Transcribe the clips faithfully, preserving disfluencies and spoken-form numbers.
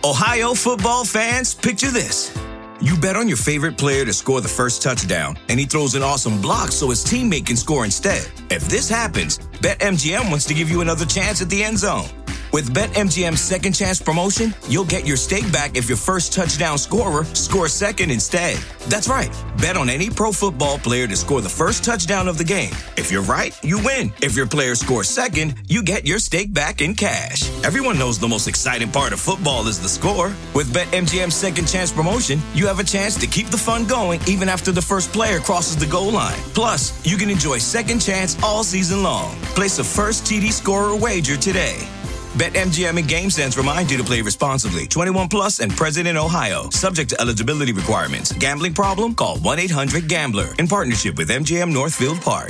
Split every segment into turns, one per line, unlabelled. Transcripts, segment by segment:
Ohio football fans, picture this. You bet on your favorite player to score the first touchdown, and he throws an awesome block so his teammate can score instead. If this happens, BetMGM wants to give you another chance at the end zone. With BetMGM's Second Chance promotion, you'll get your stake back if your first touchdown scorer scores second instead. That's right. Bet on any pro football player to score the first touchdown of the game. If you're right, you win. If your player scores second, you get your stake back in cash. Everyone knows the most exciting part of football is the score. With BetMGM's Second Chance promotion, you have a chance to keep the fun going even after the first player crosses the goal line. Plus, you can enjoy Second Chance all season long. Place a first T D scorer wager today. BetMGM and GameSense remind you to play responsibly. twenty-one plus and present in Ohio. Subject to eligibility requirements. Gambling problem? Call one eight hundred gambler. In partnership with M G M Northfield Park.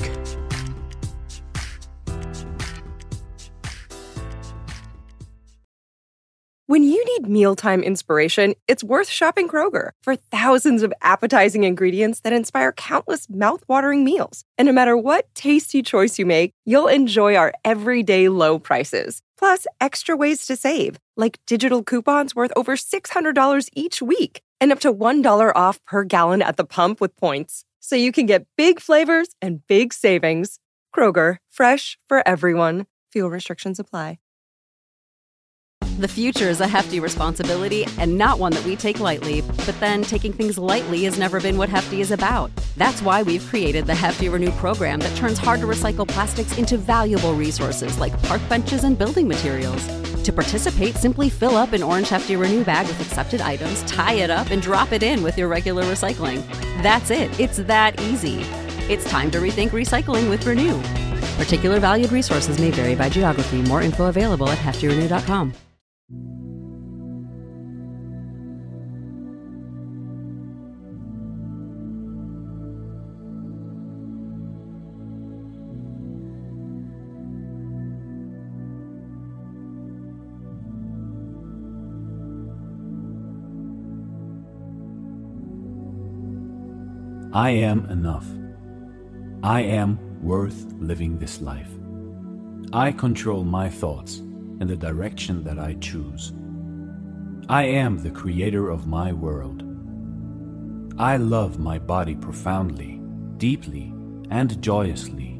When you need mealtime inspiration, it's worth shopping Kroger for thousands of appetizing ingredients that inspire countless mouthwatering meals. And no matter what tasty choice you make, you'll enjoy our everyday low prices. Plus, extra ways to save, like digital coupons worth over six hundred dollars each week and up to one dollar off per gallon at the pump with points. So you can get big flavors and big savings. Kroger, fresh for everyone. Fuel restrictions apply.
The future is a hefty responsibility and not one that we take lightly. But then taking things lightly has never been what Hefty is about. That's why we've created the Hefty Renew program that turns hard-to-recycle plastics into valuable resources like park benches and building materials. To participate, simply fill up an orange Hefty Renew bag with accepted items, tie it up, and drop it in with your regular recycling. That's it. It's that easy. It's time to rethink recycling with Renew. Particular valued resources may vary by geography. More info available at hefty renew dot com.
I am enough. I am worth living this life. I control my thoughts and the direction that I choose. I am the creator of my world. I love my body profoundly, deeply, and joyously.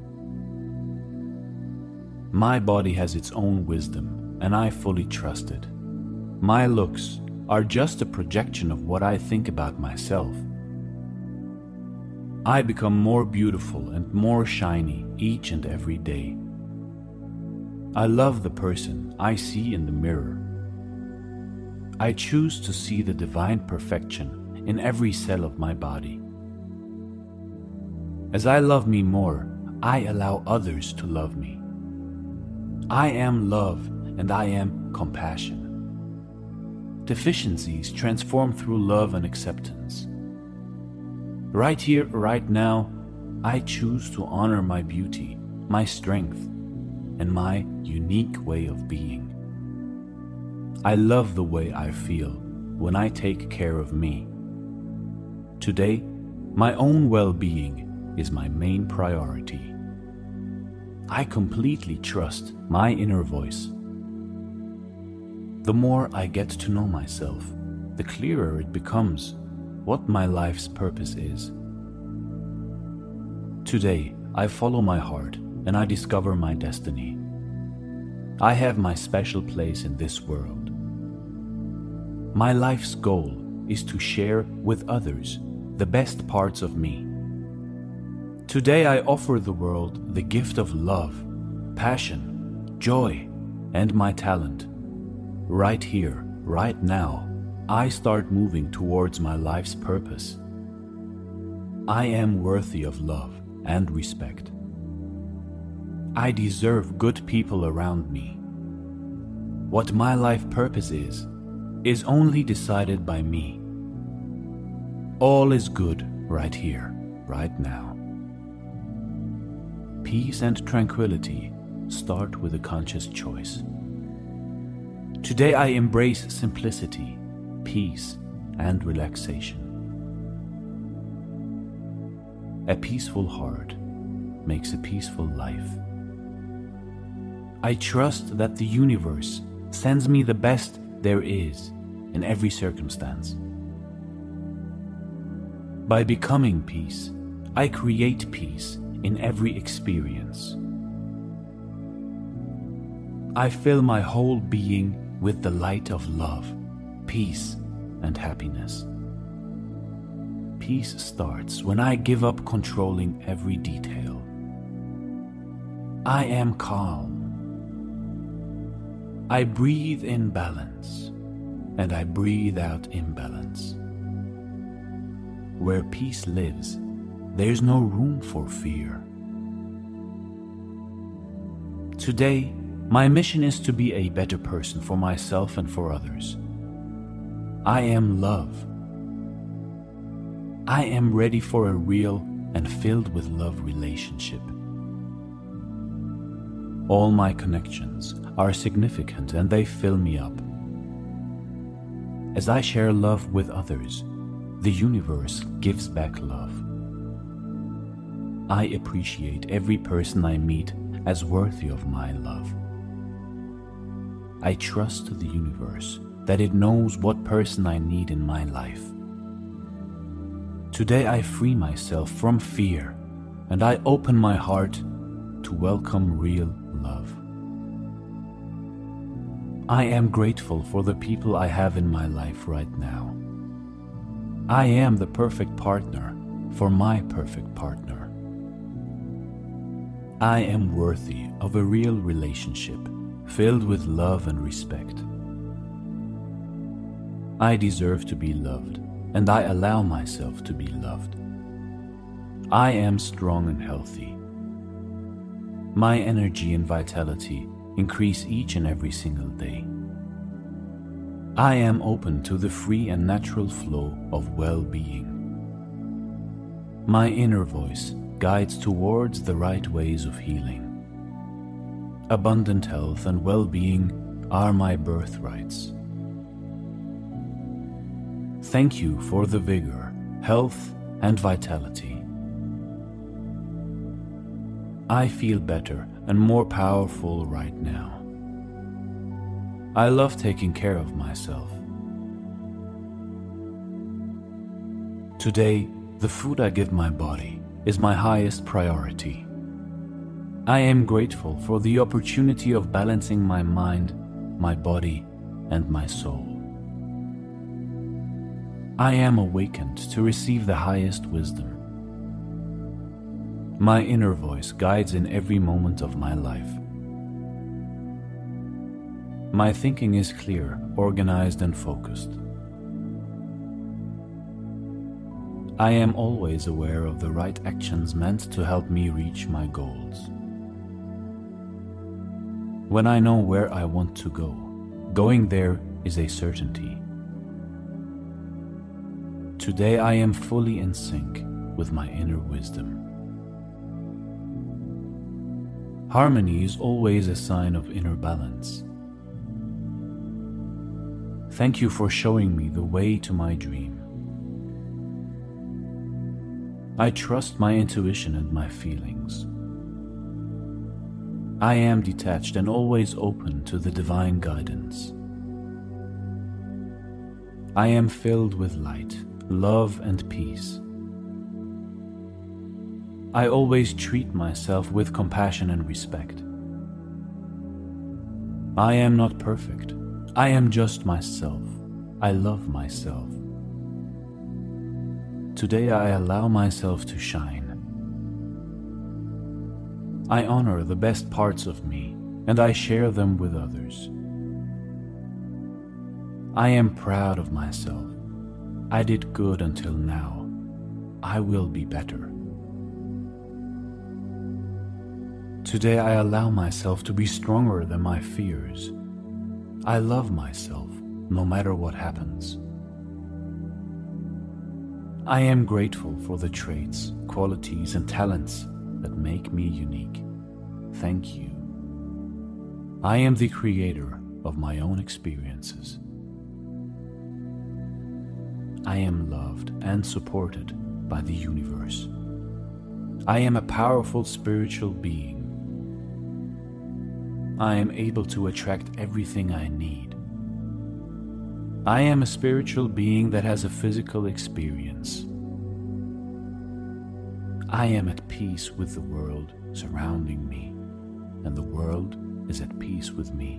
My body has its own wisdom, and I fully trust it. My looks are just a projection of what I think about myself. I become more beautiful and more shiny each and every day. I love the person I see in the mirror. I choose to see the divine perfection in every cell of my body. As I love me more, I allow others to love me. I am love and I am compassion. Deficiencies transform through love and acceptance. Right here, right now, I choose to honor my beauty, my strength, and my unique way of being. I love the way I feel when I take care of me. Today, my own well-being is my main priority. I completely trust my inner voice. The more I get to know myself, the clearer it becomes what my life's purpose is. Today, I follow my heart and I discover my destiny. I have my special place in this world. My life's goal is to share with others the best parts of me. Today, I offer the world the gift of love, passion, joy, and my talent. Right here, right now, I start moving towards my life's purpose. I am worthy of love and respect. I deserve good people around me. What my life purpose is, is only decided by me. All is good right here, right now. Peace and tranquility start with a conscious choice. Today I embrace simplicity, peace, and relaxation. A peaceful heart makes a peaceful life. I trust that the universe sends me the best there is in every circumstance. By becoming peace, I create peace in every experience. I fill my whole being with the light of love, peace, and happiness. Peace starts when I give up controlling every detail. I am calm. I breathe in balance, and I breathe out imbalance. Where peace lives, there's no room for fear. Today, my mission is to be a better person for myself and for others. I am love. I am ready for a real and filled with love relationship. All my connections are significant and they fill me up. As I share love with others, the universe gives back love. I appreciate every person I meet as worthy of my love. I trust the universe that it knows what person I need in my life. Today I free myself from fear and I open my heart to welcome real love. I am grateful for the people I have in my life right now. I am the perfect partner for my perfect partner. I am worthy of a real relationship filled with love and respect. I deserve to be loved, and I allow myself to be loved. I am strong and healthy. My energy and vitality increase each and every single day. I am open to the free and natural flow of well-being. My inner voice guides towards the right ways of healing. Abundant health and well-being are my birthrights. Thank you for the vigor, health, and vitality. I feel better and more powerful right now. I love taking care of myself. Today, the food I give my body is my highest priority. I am grateful for the opportunity of balancing my mind, my body, and my soul. I am awakened to receive the highest wisdom. My inner voice guides in every moment of my life. My thinking is clear, organized, and focused. I am always aware of the right actions meant to help me reach my goals. When I know where I want to go, going there is a certainty. Today I am fully in sync with my inner wisdom. Harmony is always a sign of inner balance. Thank you for showing me the way to my dream. I trust my intuition and my feelings. I am detached and always open to the divine guidance. I am filled with light, love, and peace. I always treat myself with compassion and respect. I am not perfect. I am just myself. I love myself. Today I allow myself to shine. I honor the best parts of me, and I share them with others. I am proud of myself. I did good until now. I will be better. Today I allow myself to be stronger than my fears. I love myself, no matter what happens. I am grateful for the traits, qualities, and talents that make me unique. Thank you. I am the creator of my own experiences. I am loved and supported by the universe. I am a powerful spiritual being. I am able to attract everything I need. I am a spiritual being that has a physical experience. I am at peace with the world surrounding me, and the world is at peace with me.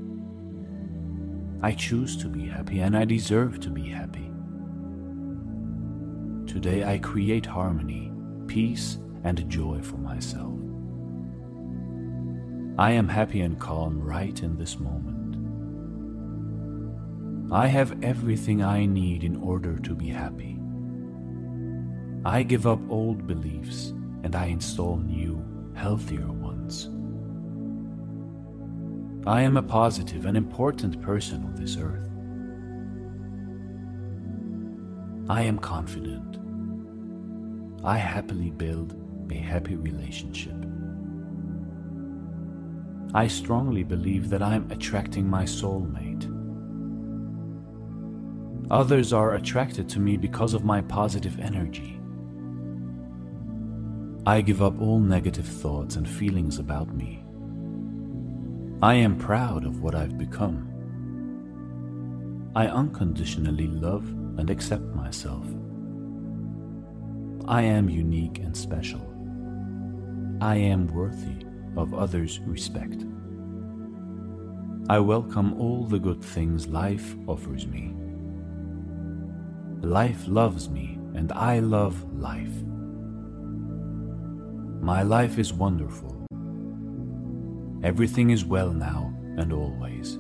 I choose to be happy, and I deserve to be happy. Today I create harmony, peace, and joy for myself. I am happy and calm right in this moment. I have everything I need in order to be happy. I give up old beliefs and I install new, healthier ones. I am a positive and important person on this earth. I am confident. I happily build a happy relationship. I strongly believe that I am attracting my soulmate. Others are attracted to me because of my positive energy. I give up all negative thoughts and feelings about me. I am proud of what I've become. I unconditionally love and accept myself. I am unique and special. I am worthy of others' respect. I welcome all the good things life offers me. Life loves me, and I love life. My life is wonderful. Everything is well now and always.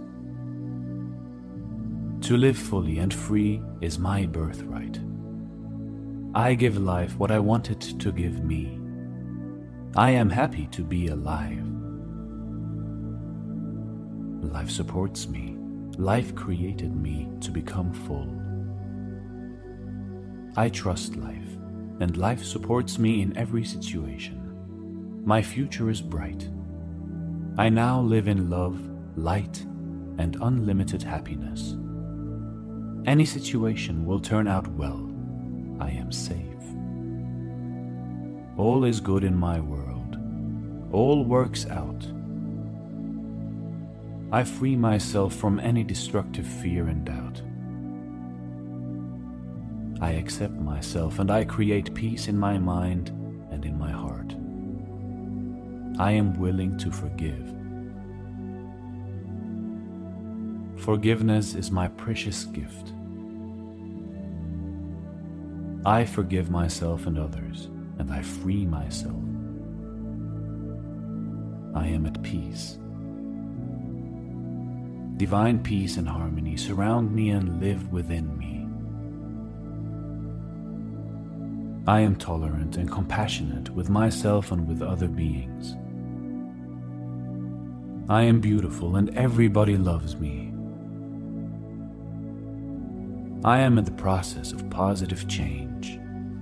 To live fully and free is my birthright. I give life what I want it to give me. I am happy to be alive. Life supports me. Life created me to become full. I trust life, and life supports me in every situation. My future is bright. I now live in love, light, and unlimited happiness. Any situation will turn out well. I am safe. All is good in my world. All works out. I free myself from any destructive fear and doubt. I accept myself and I create peace in my mind and in my heart. I am willing to forgive. Forgiveness is my precious gift. I forgive myself and others, and I free myself. I am at peace. Divine peace and harmony surround me and live within me. I am tolerant and compassionate with myself and with other beings. I am beautiful and everybody loves me. I am in the process of positive change.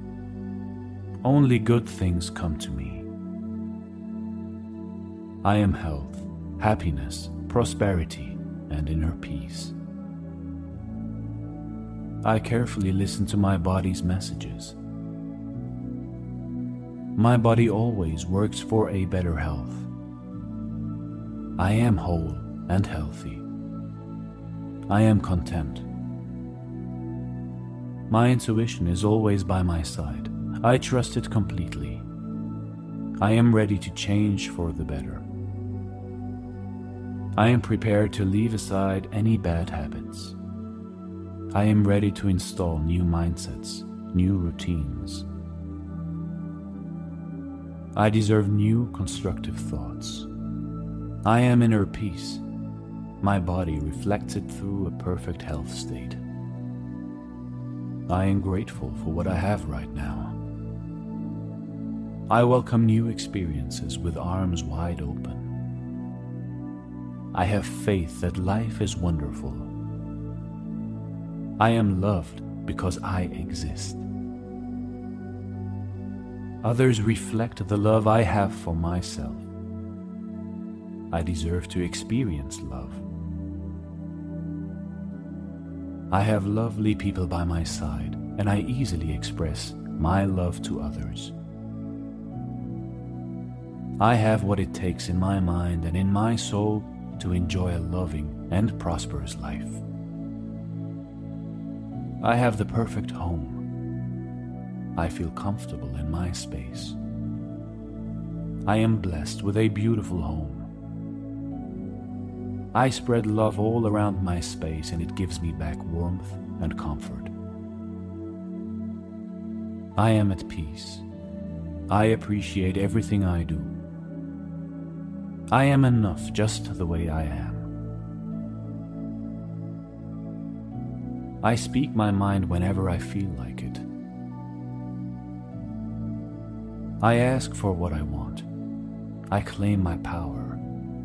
Only good things come to me. I am health, happiness, prosperity, and inner peace. I carefully listen to my body's messages. My body always works for a better health. I am whole and healthy. I am content. My intuition is always by my side. I trust it completely. I am ready to change for the better. I am prepared to leave aside any bad habits. I am ready to install new mindsets, new routines. I deserve new constructive thoughts. I am inner peace. My body reflects it through a perfect health state. I am grateful for what I have right now. I welcome new experiences with arms wide open. I have faith that life is wonderful. I am loved because I exist. Others reflect the love I have for myself. I deserve to experience love. I have lovely people by my side, and I easily express my love to others. I have what it takes in my mind and in my soul to enjoy a loving and prosperous life. I have the perfect home. I feel comfortable in my space. I am blessed with a beautiful home. I spread love all around my space and it gives me back warmth and comfort. I am at peace. I appreciate everything I do. I am enough just the way I am. I speak my mind whenever I feel like it. I ask for what I want. I claim my power.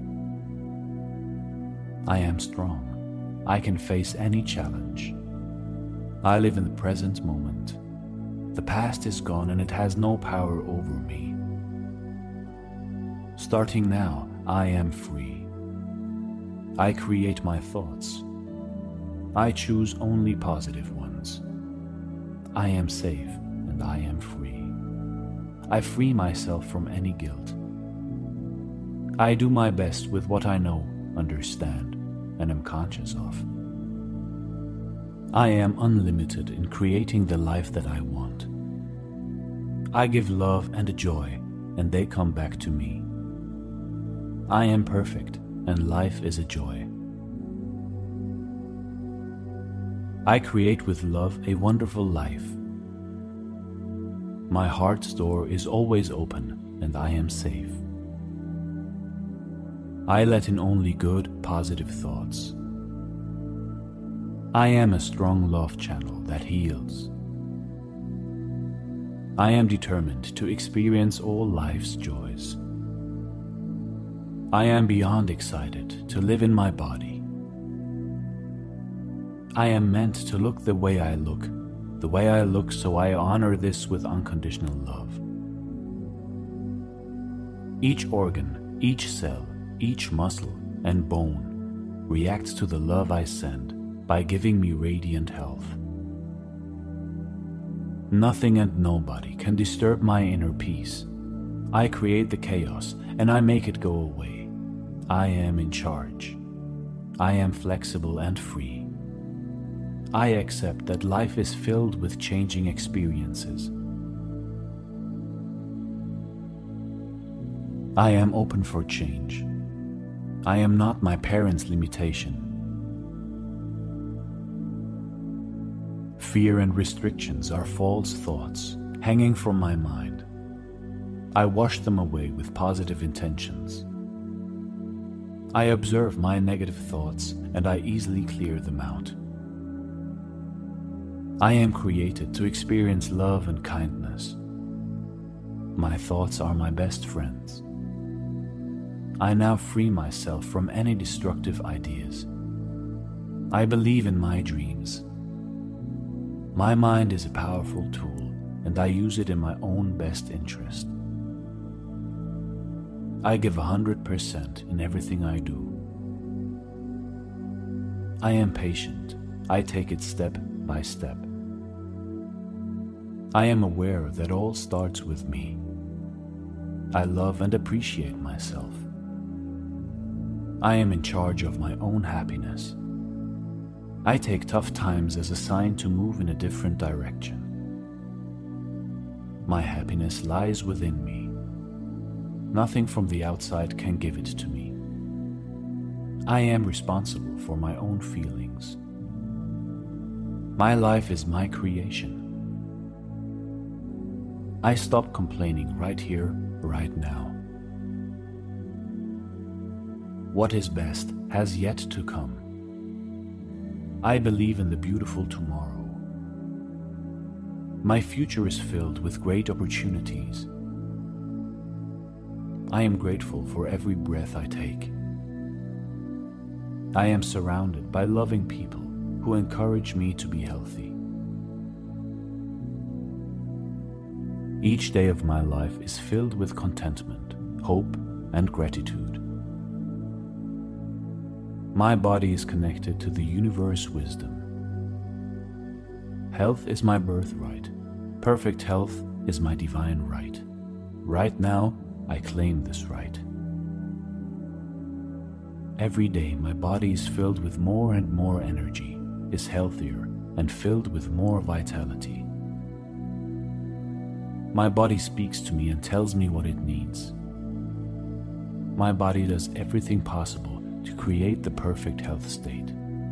I am strong. I can face any challenge. I live in the present moment. The past is gone and it has no power over me. Starting now, I am free. I create my thoughts. I choose only positive ones. I am safe and I am free. I free myself from any guilt. I do my best with what I know, understand, and am conscious of. I am unlimited in creating the life that I want. I give love and joy, and they come back to me. I am perfect, and life is a joy. I create with love a wonderful life. My heart's door is always open, and I am safe. I let in only good, positive thoughts. I am a strong love channel that heals. I am determined to experience all life's joys. I am beyond excited to live in my body. I am meant to look the way I look, the way I look, so I honor this with unconditional love. Each organ, each cell, each muscle and bone reacts to the love I send by giving me radiant health. Nothing and nobody can disturb my inner peace. I create the chaos and I make it go away. I am in charge. I am flexible and free. I accept that life is filled with changing experiences. I am open for change. I am not my parents' limitation. Fear and restrictions are false thoughts hanging from my mind. I wash them away with positive intentions. I observe my negative thoughts and I easily clear them out. I am created to experience love and kindness. My thoughts are my best friends. I now free myself from any destructive ideas. I believe in my dreams. My mind is a powerful tool, and I use it in my own best interest. I give one hundred percent in everything I do. I am patient. I take it step by step. I am aware that all starts with me. I love and appreciate myself. I am in charge of my own happiness. I take tough times as a sign to move in a different direction. My happiness lies within me. Nothing from the outside can give it to me. I am responsible for my own feelings. My life is my creation. I stop complaining right here, right now. What is best has yet to come. I believe in the beautiful tomorrow. My future is filled with great opportunities. I am grateful for every breath I take. I am surrounded by loving people who encourage me to be healthy. Each day of my life is filled with contentment, hope, and gratitude. My body is connected to the universe wisdom. Health is my birthright. Perfect health is my divine right. Right now, I claim this right. Every day, my body is filled with more and more energy, is healthier, and filled with more vitality. My body speaks to me and tells me what it needs. My body does everything possible to create the perfect health state.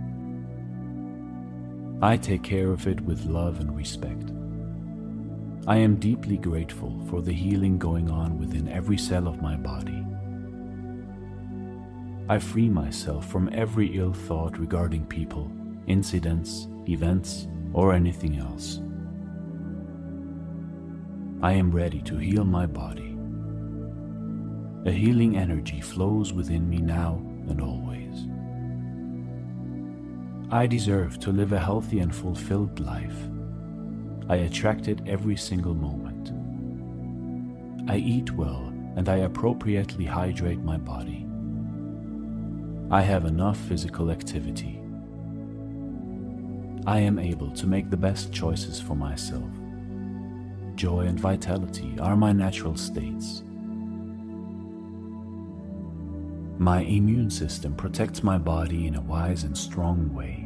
I take care of it with love and respect. I am deeply grateful for the healing going on within every cell of my body. I free myself from every ill thought regarding people, incidents, events, or anything else. I am ready to heal my body. A healing energy flows within me now and always. I deserve to live a healthy and fulfilled life. I attract it every single moment. I eat well and I appropriately hydrate my body. I have enough physical activity. I am able to make the best choices for myself. Joy and vitality are my natural states. My immune system protects my body in a wise and strong way.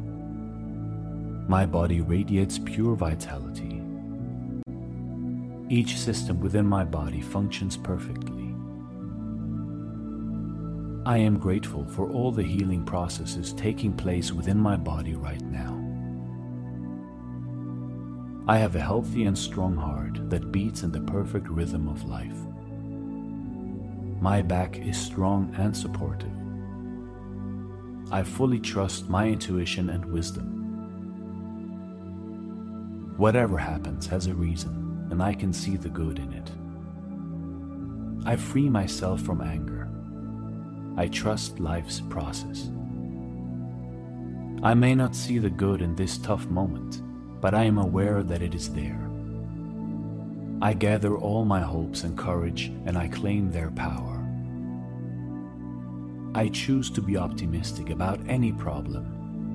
My body radiates pure vitality. Each system within my body functions perfectly. I am grateful for all the healing processes taking place within my body right now. I have a healthy and strong heart that beats in the perfect rhythm of life. My back is strong and supportive. I fully trust my intuition and wisdom. Whatever happens has a reason, and I can see the good in it. I free myself from anger. I trust life's process. I may not see the good in this tough moment, but I am aware that it is there. I gather all my hopes and courage, and I claim their power. I choose to be optimistic about any problem.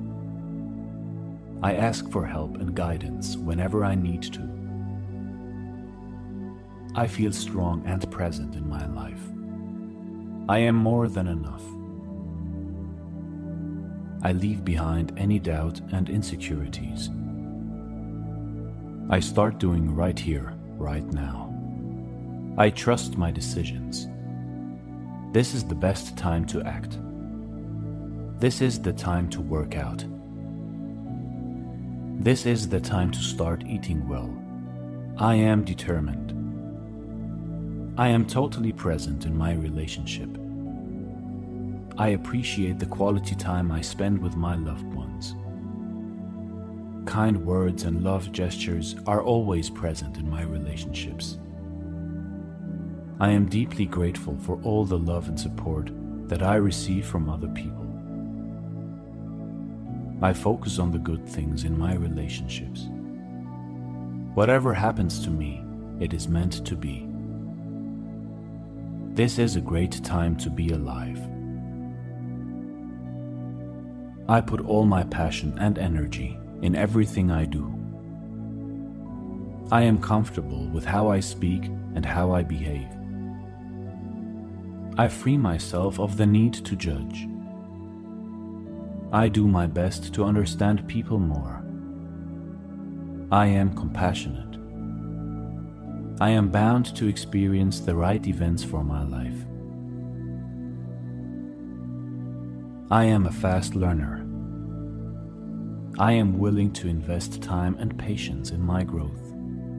I ask for help and guidance whenever I need to. I feel strong and present in my life. I am more than enough. I leave behind any doubt and insecurities. I start doing right here, right now. I trust my decisions. This is the best time to act. This is the time to work out. This is the time to start eating well. I am determined. I am totally present in my relationship. I appreciate the quality time I spend with my loved ones. Kind words and love gestures are always present in my relationships. I am deeply grateful for all the love and support that I receive from other people. I focus on the good things in my relationships. Whatever happens to me, it is meant to be. This is a great time to be alive. I put all my passion and energy in everything I do. I am comfortable with how I speak and how I behave. I free myself of the need to judge. I do my best to understand people more. I am compassionate. I am bound to experience the right events for my life. I am a fast learner. I am willing to invest time and patience in my growth.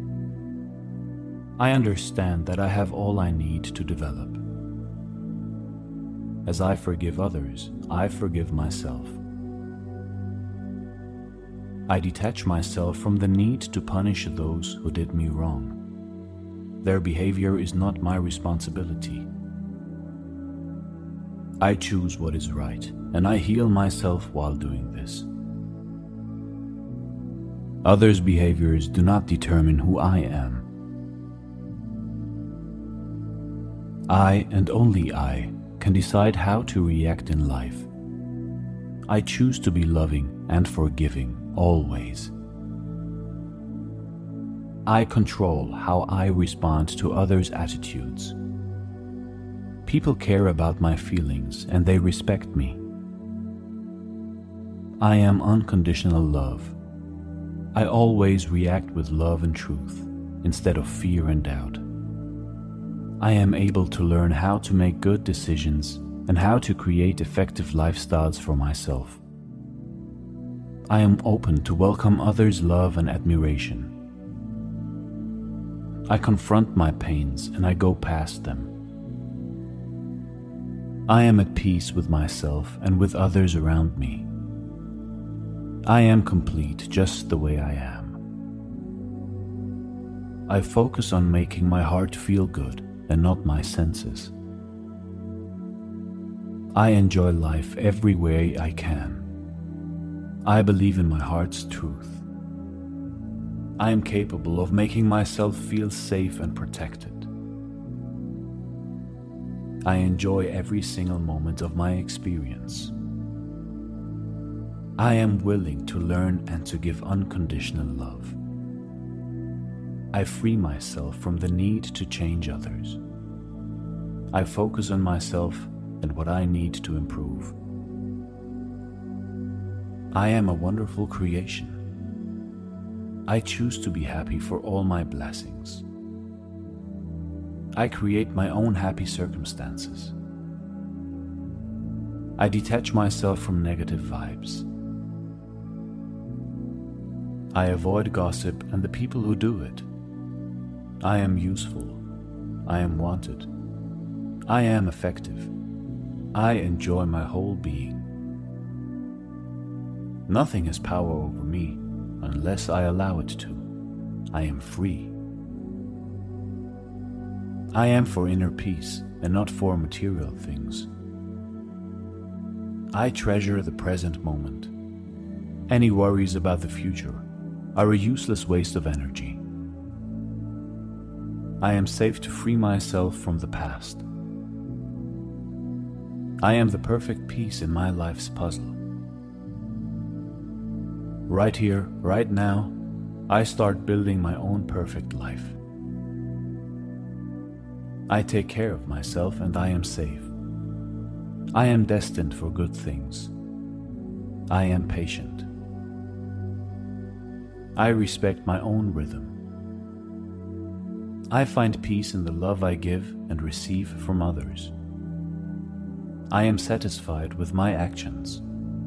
I understand that I have all I need to develop. As I forgive others, I forgive myself. I detach myself from the need to punish those who did me wrong. Their behavior is not my responsibility. I choose what is right, and I heal myself while doing this. Others' behaviors do not determine who I am. I, and only I, can decide how to react in life. I choose to be loving and forgiving always. I control how I respond to others' attitudes. People care about my feelings and they respect me. I am unconditional love I always react with love and truth instead of fear and doubt. I am able to learn how to make good decisions and how to create effective lifestyles for myself. I am open to welcome others' love and admiration. I confront my pains and I go past them. I am at peace with myself and with others around me. I am complete just the way I am. I focus on making my heart feel good and not my senses. I enjoy life every way I can. I believe in my heart's truth. I am capable of making myself feel safe and protected. I enjoy every single moment of my experience. I am willing to learn and to give unconditional love. I free myself from the need to change others. I focus on myself and what I need to improve. I am a wonderful creation. I choose to be happy for all my blessings. I create my own happy circumstances. I detach myself from negative vibes. I avoid gossip and the people who do it. I am useful. I am wanted. I am effective. I enjoy my whole being. Nothing has power over me unless I allow it to. I am free. I am for inner peace and not for material things. I treasure the present moment. Any worries about the future are a useless waste of energy. I am safe to free myself from the past. I am the perfect piece in my life's puzzle. Right here, right now, I start building my own perfect life. I take care of myself and I am safe. I am destined for good things. I am patient. I respect my own rhythm. I find peace in the love I give and receive from others. I am satisfied with my actions.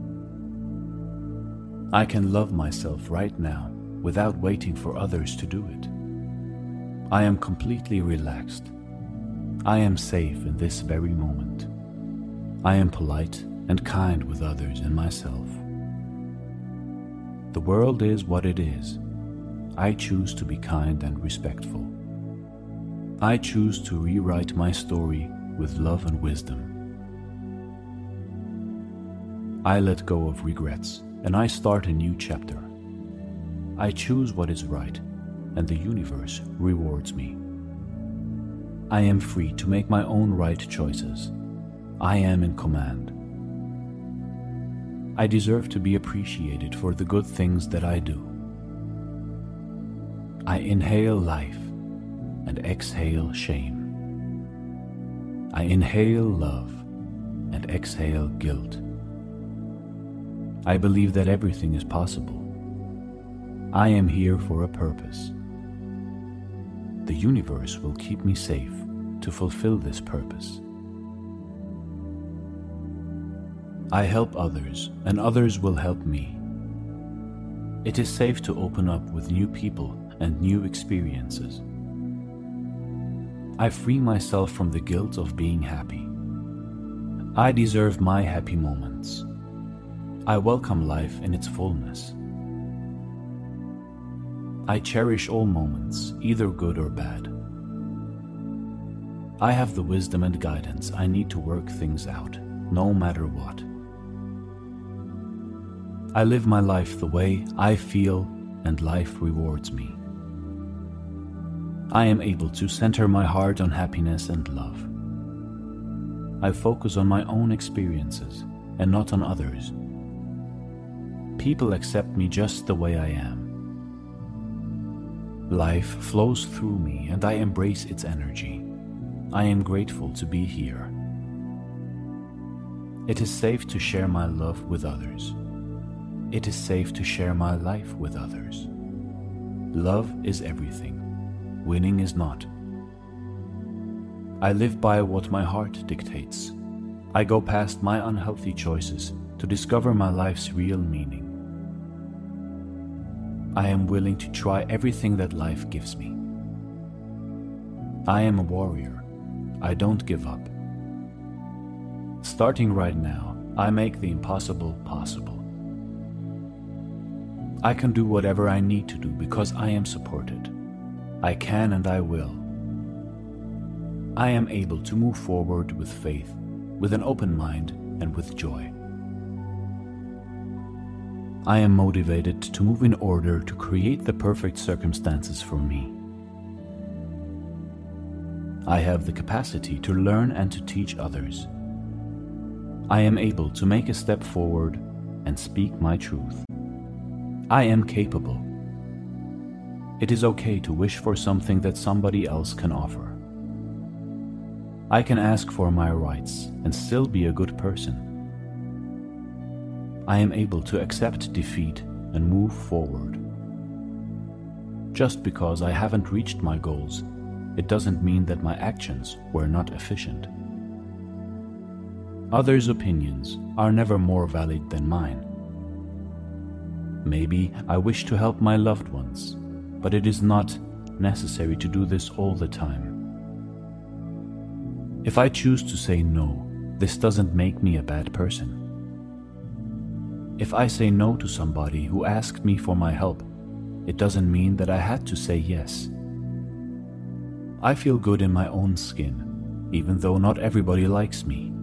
I can love myself right now without waiting for others to do it. I am completely relaxed. I am safe in this very moment. I am polite and kind with others and myself. The world is what it is. I choose to be kind and respectful. I choose to rewrite my story with love and wisdom. I let go of regrets and I start a new chapter. I choose what is right, and the universe rewards me. I am free to make my own right choices. I am in command. I deserve to be appreciated for the good things that I do. I inhale life and exhale shame. I inhale love and exhale guilt. I believe that everything is possible. I am here for a purpose. The universe will keep me safe to fulfill this purpose. I help others, and others will help me. It is safe to open up with new people and new experiences. I free myself from the guilt of being happy. I deserve my happy moments. I welcome life in its fullness. I cherish all moments, either good or bad. I have the wisdom and guidance I need to work things out, no matter what. I live my life the way I feel, and life rewards me. I am able to center my heart on happiness and love. I focus on my own experiences and not on others. People accept me just the way I am. Life flows through me and I embrace its energy. I am grateful to be here. It is safe to share my love with others. It is safe to share my life with others. Love is everything. Winning is not. I live by what my heart dictates. I go past my unhealthy choices to discover my life's real meaning. I am willing to try everything that life gives me. I am a warrior. I don't give up. Starting right now, I make the impossible possible. I can do whatever I need to do because I am supported. I can and I will. I am able to move forward with faith, with an open mind, and with joy. I am motivated to move in order to create the perfect circumstances for me. I have the capacity to learn and to teach others. I am able to make a step forward and speak my truth. I am capable. It is okay to wish for something that somebody else can offer. I can ask for my rights and still be a good person. I am able to accept defeat and move forward. Just because I haven't reached my goals, it doesn't mean that my actions were not efficient. Others' opinions are never more valid than mine. Maybe I wish to help my loved ones, but it is not necessary to do this all the time. If I choose to say no, this doesn't make me a bad person. If I say no to somebody who asked me for my help, it doesn't mean that I had to say yes. I feel good in my own skin, even though not everybody likes me.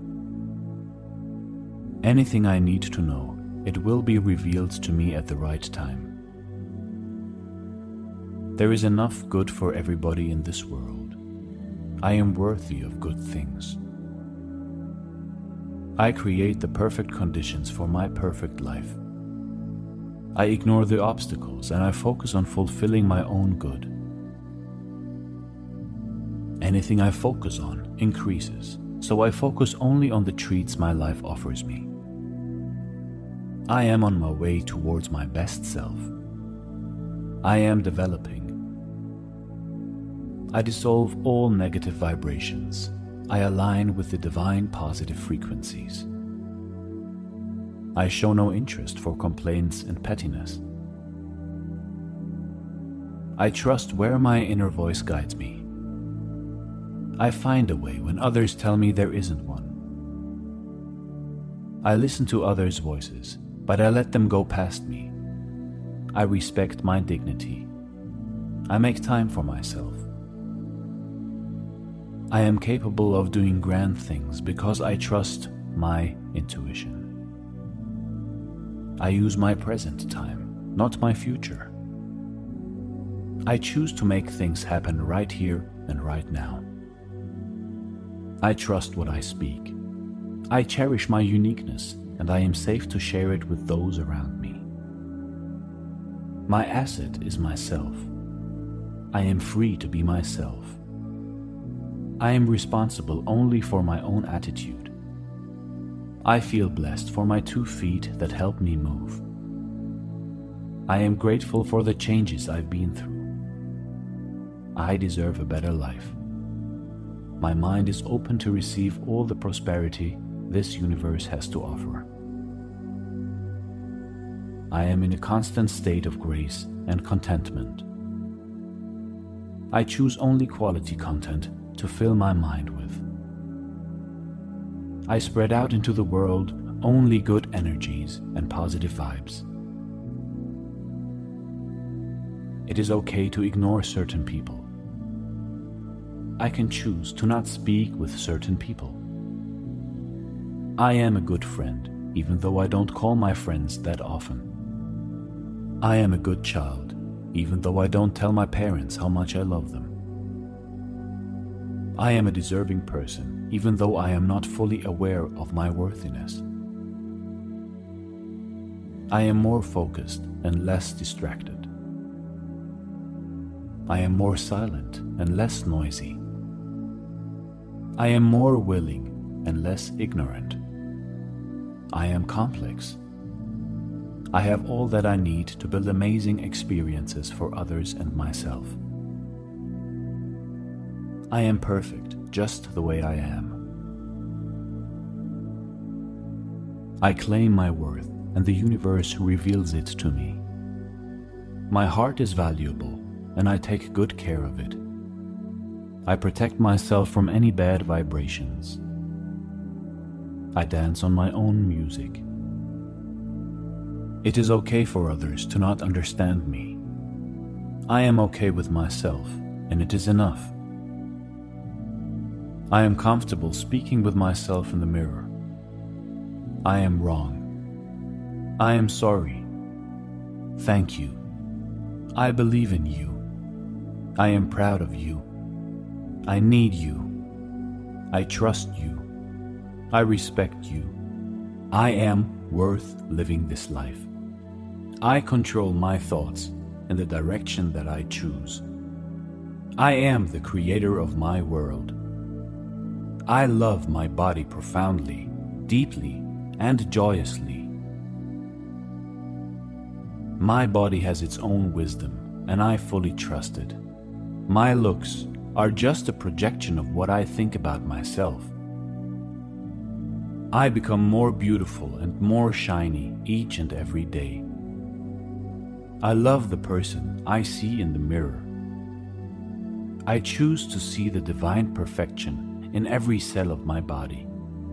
Anything I need to know, it will be revealed to me at the right time. There is enough good for everybody in this world. I am worthy of good things. I create the perfect conditions for my perfect life. I ignore the obstacles and I focus on fulfilling my own good. Anything I focus on increases, so I focus only on the treats my life offers me. I am on my way towards my best self. I am developing. I dissolve all negative vibrations. I align with the divine positive frequencies. I show no interest for complaints and pettiness. I trust where my inner voice guides me. I find a way when others tell me there isn't one. I listen to others' voices, but I let them go past me. I respect my dignity. I make time for myself. I am capable of doing grand things because I trust my intuition. I use my present time, not my future. I choose to make things happen right here and right now. I trust what I speak. I cherish my uniqueness, and I am safe to share it with those around me. My asset is myself. I am free to be myself. I am responsible only for my own attitude. I feel blessed for my two feet that help me move. I am grateful for the changes I've been through. I deserve a better life. My mind is open to receive all the prosperity this universe has to offer. I am in a constant state of grace and contentment. I choose only quality content to fill my mind with. I spread out into the world only good energies and positive vibes. It is okay to ignore certain people. I can choose to not speak with certain people. I am a good friend, even though I don't call my friends that often. I am a good child, even though I don't tell my parents how much I love them. I am a deserving person, even though I am not fully aware of my worthiness. I am more focused and less distracted. I am more silent and less noisy. I am more willing and less ignorant. I am complex. I have all that I need to build amazing experiences for others and myself. I am perfect just the way I am. I claim my worth, and the universe reveals it to me. My heart is valuable, and I take good care of it. I protect myself from any bad vibrations. I dance on my own music. It is okay for others to not understand me. I am okay with myself, and it is enough. I am comfortable speaking with myself in the mirror. I am wrong. I am sorry. Thank you. I believe in you. I am proud of you. I need you. I trust you. I respect you. I am worth living this life. I control my thoughts in the direction that I choose. I am the creator of my world. I love my body profoundly, deeply, and joyously. My body has its own wisdom, and I fully trust it. My looks are just a projection of what I think about myself. I become more beautiful and more shiny each and every day. I love the person I see in the mirror. I choose to see the divine perfection in every cell of my body.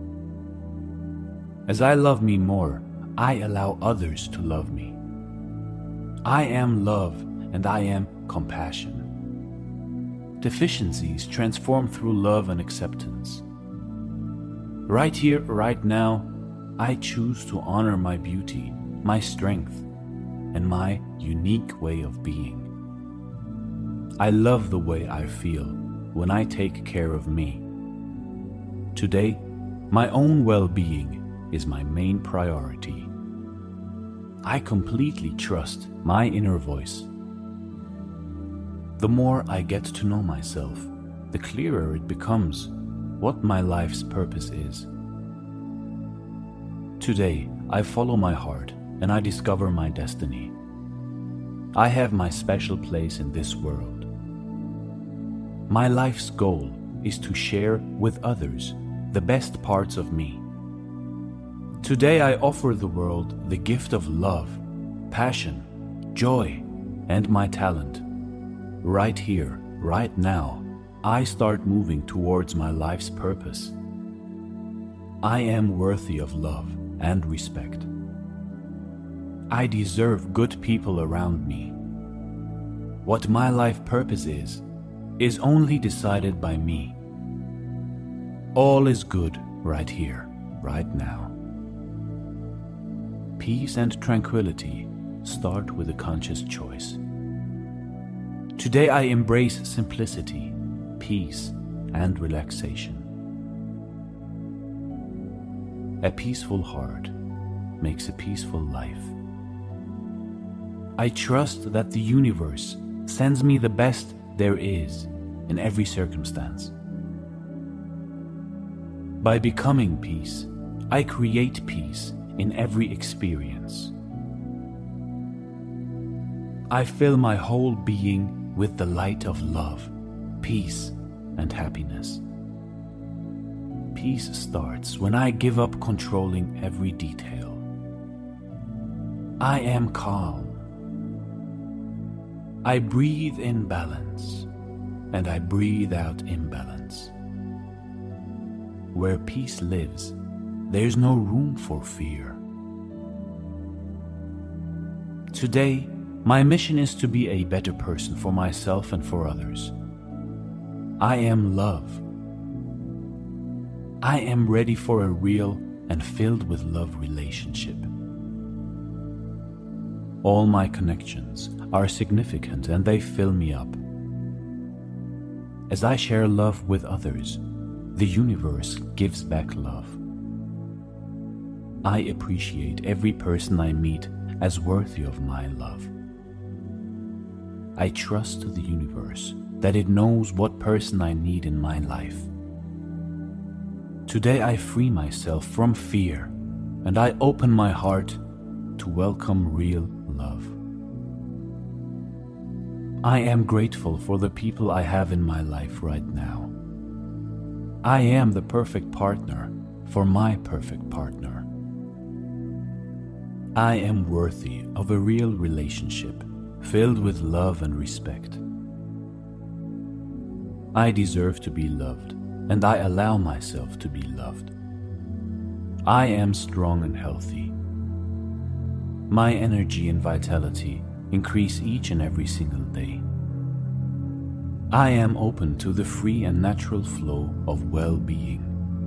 As I love me more, I allow others to love me. I am love and I am compassion. Deficiencies transform through love and acceptance. Right here, right now, I choose to honor my beauty, my strength, and my unique way of being. I love the way I feel when I take care of me. Today, my own well-being is my main priority. I completely trust my inner voice. The more I get to know myself, the clearer it becomes what my life's purpose is. Today, I follow my heart and I discover my destiny. I have my special place in this world. My life's goal is to share with others the best parts of me. Today I offer the world the gift of love, passion, joy, and my talent. Right here, right now, I start moving towards my life's purpose. I am worthy of love and respect. I deserve good people around me. What my life purpose is, is only decided by me. All is good right here, right now. Peace and tranquility start with a conscious choice. Today I embrace simplicity, peace, and relaxation. A peaceful heart makes a peaceful life. I trust that the universe sends me the best there is in every circumstance. By becoming peace, I create peace in every experience. I fill my whole being with the light of love, peace, and happiness. Peace starts when I give up controlling every detail. I am calm. I breathe in balance, and I breathe out imbalance. Where peace lives, there's no room for fear. Today, my mission is to be a better person for myself and for others. I am love. I am ready for a real and filled with love relationship. All my connections are significant and they fill me up. As I share love with others, the universe gives back love. I appreciate every person I meet as worthy of my love. I trust the universe that it knows what person I need in my life. Today I free myself from fear and I open my heart to welcome real love. I am grateful for the people I have in my life right now. I am the perfect partner for my perfect partner. I am worthy of a real relationship filled with love and respect. I deserve to be loved, and I allow myself to be loved. I am strong and healthy. My energy and vitality increase each and every single day. I am open to the free and natural flow of well-being.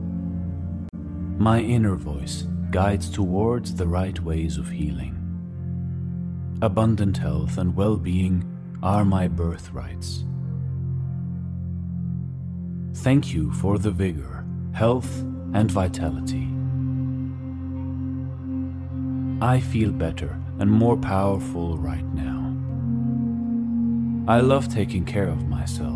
My inner voice guides towards the right ways of healing. Abundant health and well-being are my birthrights. Thank you for the vigor, health, and vitality. I feel better and more powerful right now. I love taking care of myself.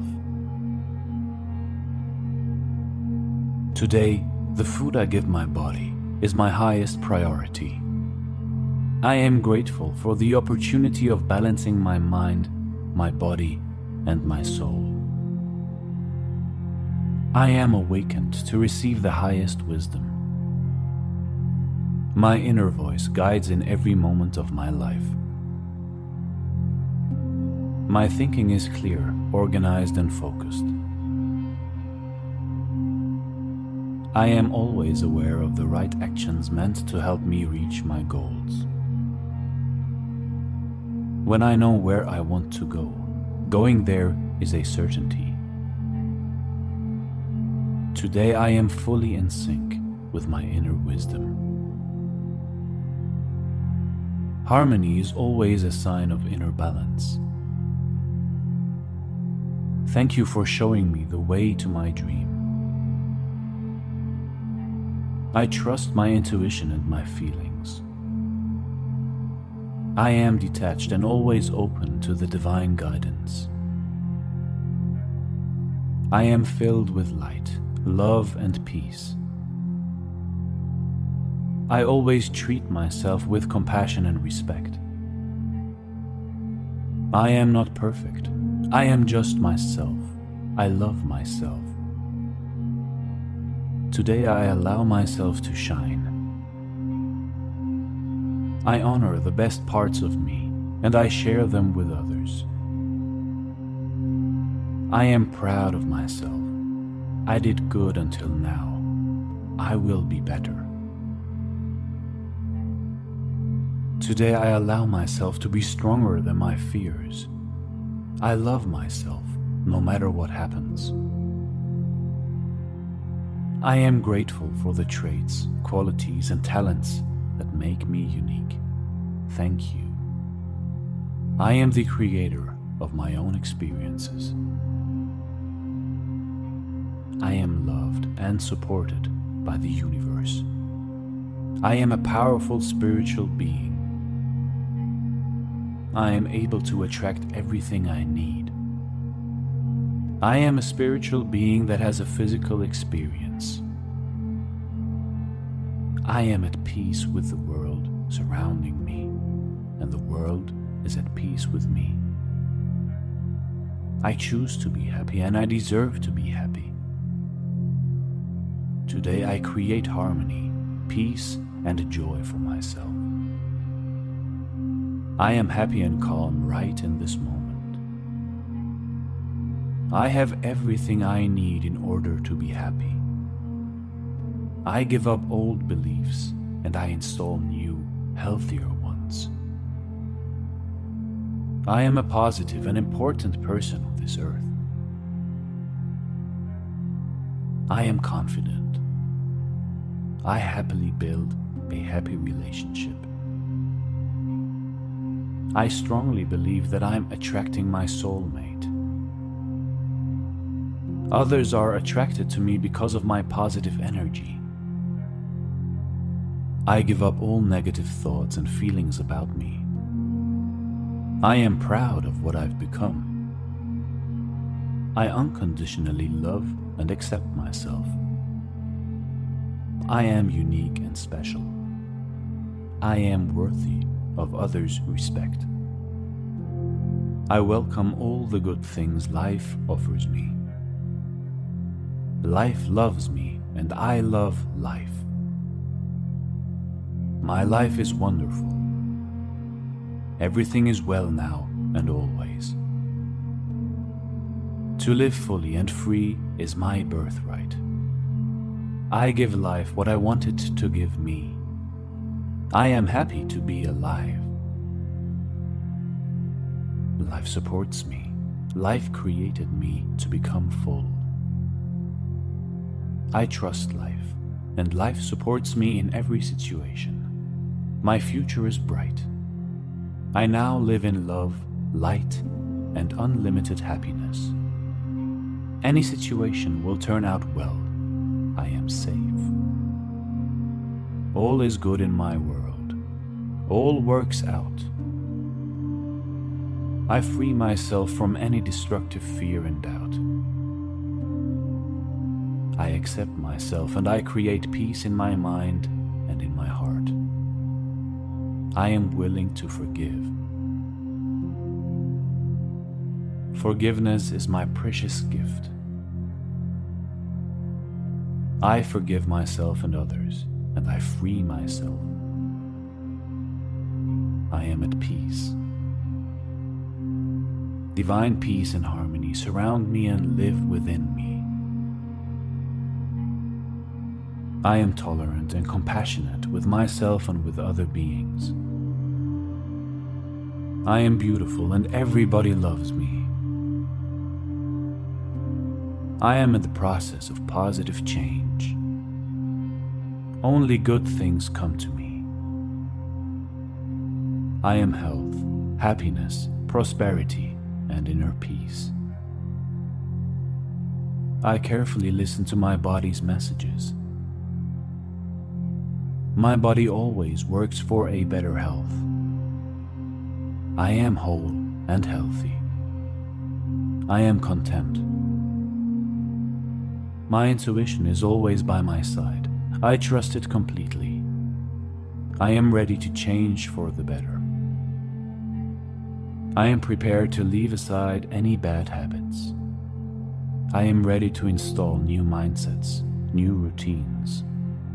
Today, the food I give my body is my highest priority. I am grateful for the opportunity of balancing my mind, my body, and my soul. I am awakened to receive the highest wisdom. My inner voice guides in every moment of my life. My thinking is clear, organized, and focused. I am always aware of the right actions meant to help me reach my goals. When I know where I want to go, going there is a certainty. Today I am fully in sync with my inner wisdom. Harmony is always a sign of inner balance. Thank you for showing me the way to my dream. I trust my intuition and my feelings. I am detached and always open to the divine guidance. I am filled with light, love, and peace. I always treat myself with compassion and respect. I am not perfect. I am just myself. I love myself. Today I allow myself to shine. I honor the best parts of me, and I share them with others. I am proud of myself. I did good until now. I will be better. Today I allow myself to be stronger than my fears. I love myself, no matter what happens. I am grateful for the traits, qualities, and talents that make me unique. Thank you. I am the creator of my own experiences. I am loved and supported by the universe. I am a powerful spiritual being. I am able to attract everything I need. I am a spiritual being that has a physical experience. I am at peace with the world surrounding me, and the world is at peace with me. I choose to be happy, and I deserve to be happy. Today I create harmony, peace, and joy for myself. I am happy and calm right in this moment. I have everything I need in order to be happy. I give up old beliefs and I install new, healthier ones. I am a positive and important person on this earth. I am confident. I happily build a happy relationship. I strongly believe that I'm attracting my soulmate. Others are attracted to me because of my positive energy. I give up all negative thoughts and feelings about me. I am proud of what I've become. I unconditionally love and accept myself. I am unique and special. I am worthy of others' respect. I welcome all the good things life offers me. Life loves me, and I love life. My life is wonderful. Everything is well now and always. To live fully and free is my birthright. I give life what I want it to give me. I am happy to be alive. Life supports me. Life created me to become full. I trust life, and life supports me in every situation. My future is bright. I now live in love, light, and unlimited happiness. Any situation will turn out well. I am safe. All is good in my world. All works out. I free myself from any destructive fear and doubt. I accept myself and I create peace in my mind and in my heart. I am willing to forgive. Forgiveness is my precious gift. I forgive myself and others, and I free myself. I am at peace. Divine peace and harmony surround me and live within me. I am tolerant and compassionate with myself and with other beings. I am beautiful and everybody loves me. I am in the process of positive change. Only good things come to me. I am health, happiness, prosperity, and inner peace. I carefully listen to my body's messages. My body always works for a better health. I am whole and healthy. I am content. My intuition is always by my side. I trust it completely. I am ready to change for the better. I am prepared to leave aside any bad habits. I am ready to install new mindsets, new routines.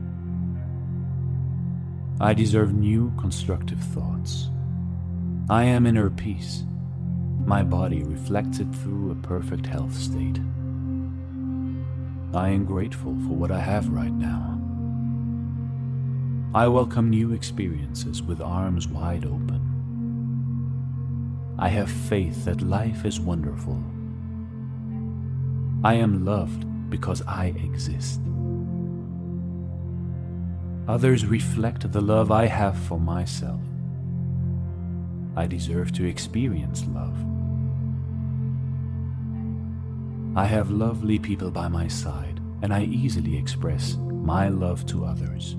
I deserve new constructive thoughts. I am inner peace. My body reflects it through a perfect health state. I am grateful for what I have right now. I welcome new experiences with arms wide open. I have faith that life is wonderful. I am loved because I exist. Others reflect the love I have for myself. I deserve to experience love. I have lovely people by my side, and I easily express my love to others.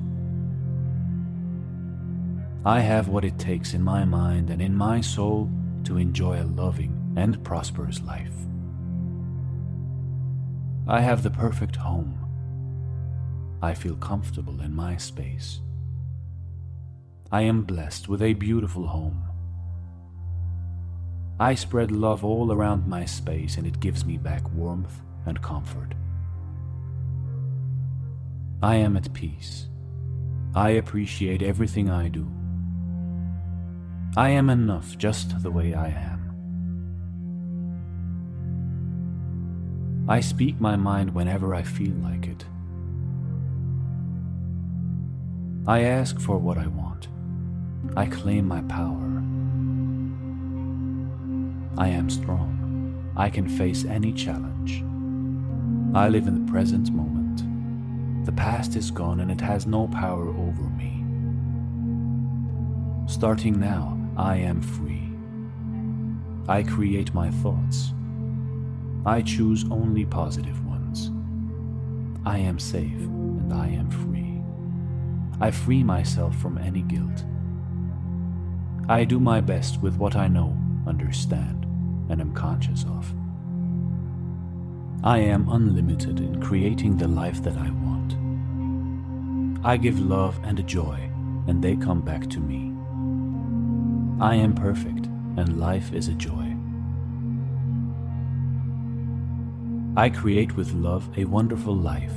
I have what it takes in my mind and in my soul to enjoy a loving and prosperous life. I have the perfect home. I feel comfortable in my space. I am blessed with a beautiful home. I spread love all around my space and it gives me back warmth and comfort. I am at peace. I appreciate everything I do. I am enough just the way I am. I speak my mind whenever I feel like it. I ask for what I want. I claim my power. I am strong. I can face any challenge. I live in the present moment. The past is gone and it has no power over me. Starting now, I am free. I create my thoughts. I choose only positive ones. I am safe and I am free. I free myself from any guilt. I do my best with what I know, understand, and am conscious of. I am unlimited in creating the life that I want. I give love and joy and they come back to me. I am perfect, and life is a joy. I create with love a wonderful life.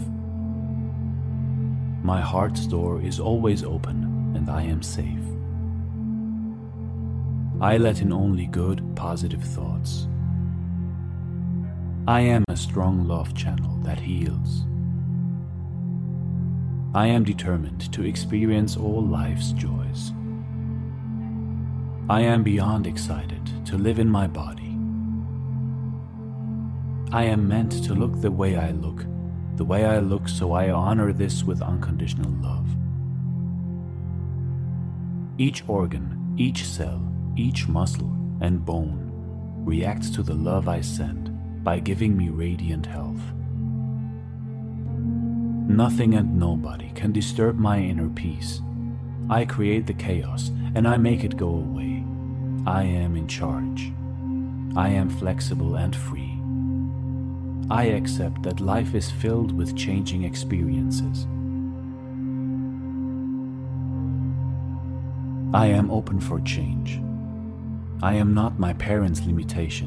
My heart's door is always open, and I am safe. I let in only good, positive thoughts. I am a strong love channel that heals. I am determined to experience all life's joys. I am beyond excited to live in my body. I am meant to look the way I look, the way I look, so I honor this with unconditional love. Each organ, each cell, each muscle and bone reacts to the love I send by giving me radiant health. Nothing and nobody can disturb my inner peace. I create the chaos and I make it go away. I am in charge. I am flexible and free. I accept that life is filled with changing experiences. I am open for change. I am not my parents' limitation.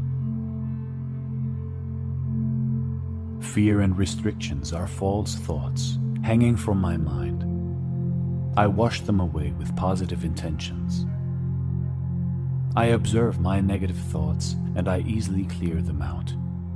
Fear and restrictions are false thoughts hanging from my mind. I wash them away with positive intentions. I observe my negative thoughts and I easily clear them out.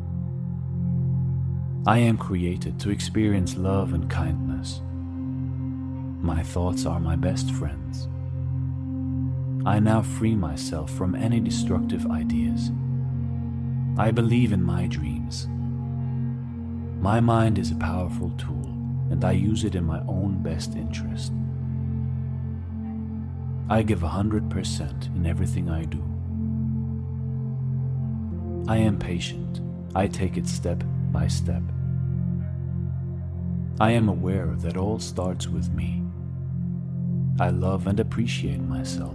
I am created to experience love and kindness. My thoughts are my best friends. I now free myself from any destructive ideas. I believe in my dreams. My mind is a powerful tool, and I use it in my own best interest. I give a hundred percent in everything I do. I am patient. I take it step by step. I am aware that all starts with me. I love and appreciate myself.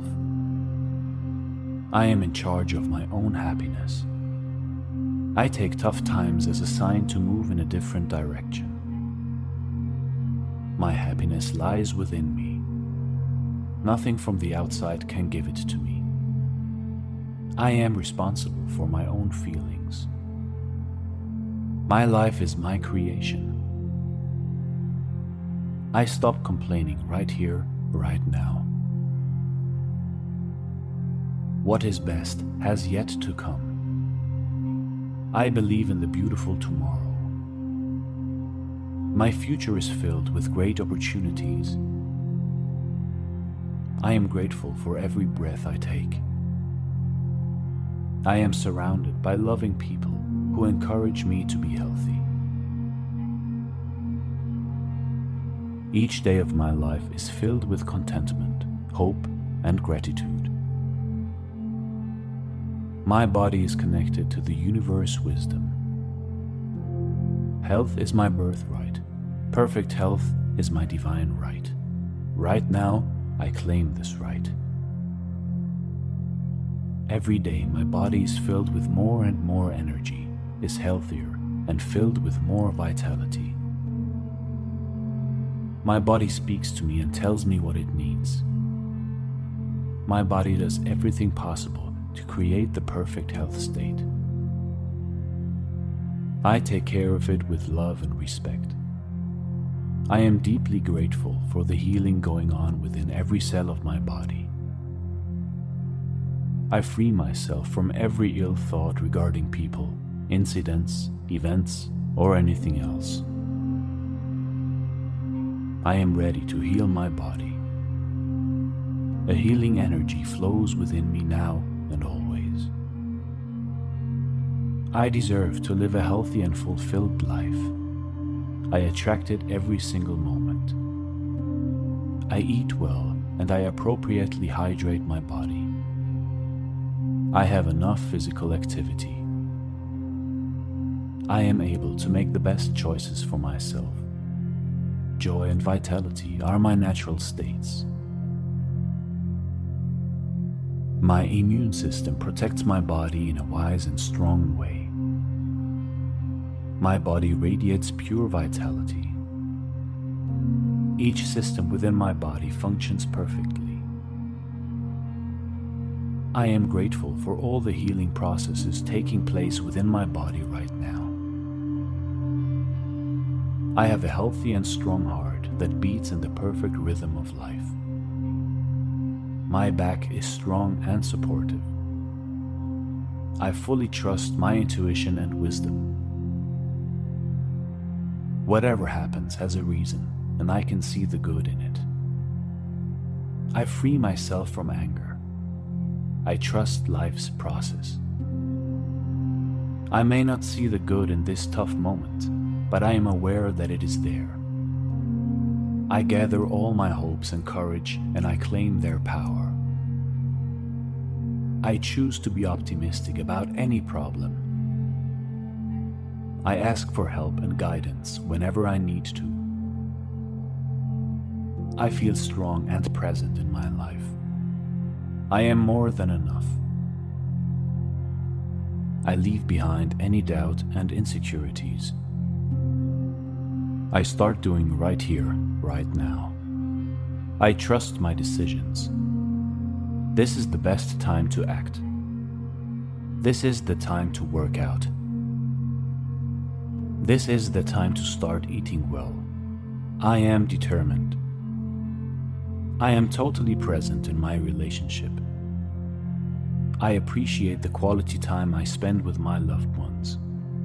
I am in charge of my own happiness. I take tough times as a sign to move in a different direction. My happiness lies within me. Nothing from the outside can give it to me. I am responsible for my own feelings. My life is my creation. I stop complaining right here, right now. What is best has yet to come. I believe in the beautiful tomorrow. My future is filled with great opportunities. I am grateful for every breath I take. I am surrounded by loving people who encourage me to be healthy. Each day of my life is filled with contentment, hope, and gratitude. My body is connected to the universe wisdom. Health is my birthright. Perfect health is my divine right. Right now, I claim this right. Every day, my body is filled with more and more energy, is healthier, and filled with more vitality. My body speaks to me and tells me what it needs. My body does everything possible to create the perfect health state. I take care of it with love and respect. I am deeply grateful for the healing going on within every cell of my body. I free myself from every ill thought regarding people, incidents, events, or anything else. I am ready to heal my body. A healing energy flows within me now and always. I deserve to live a healthy and fulfilled life. I attract it every single moment. I eat well and I appropriately hydrate my body. I have enough physical activity. I am able to make the best choices for myself. Joy and vitality are my natural states. My immune system protects my body in a wise and strong way. My body radiates pure vitality. Each system within my body functions perfectly. I am grateful for all the healing processes taking place within my body right now. I have a healthy and strong heart that beats in the perfect rhythm of life. My back is strong and supportive. I fully trust my intuition and wisdom. Whatever happens has a reason, and I can see the good in it. I free myself from anger. I trust life's process. I may not see the good in this tough moment, but I am aware that it is there. I gather all my hopes and courage, and I claim their power. I choose to be optimistic about any problem. I ask for help and guidance whenever I need to. I feel strong and present in my life. I am more than enough. I leave behind any doubt and insecurities. I start doing right here, right now. I trust my decisions. This is the best time to act. This is the time to work out. This is the time to start eating well. I am determined. I am totally present in my relationship. I appreciate the quality time I spend with my loved ones.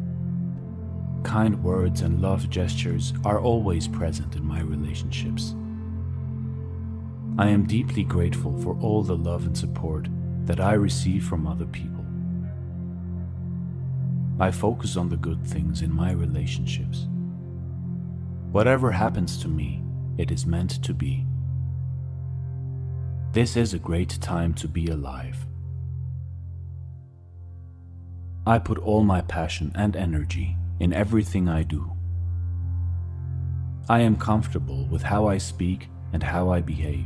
Kind words and love gestures are always present in my relationships. I am deeply grateful for all the love and support that I receive from other people. I focus on the good things in my relationships. Whatever happens to me, it is meant to be. This is a great time to be alive. I put all my passion and energy in everything I do. I am comfortable with how I speak and how I behave.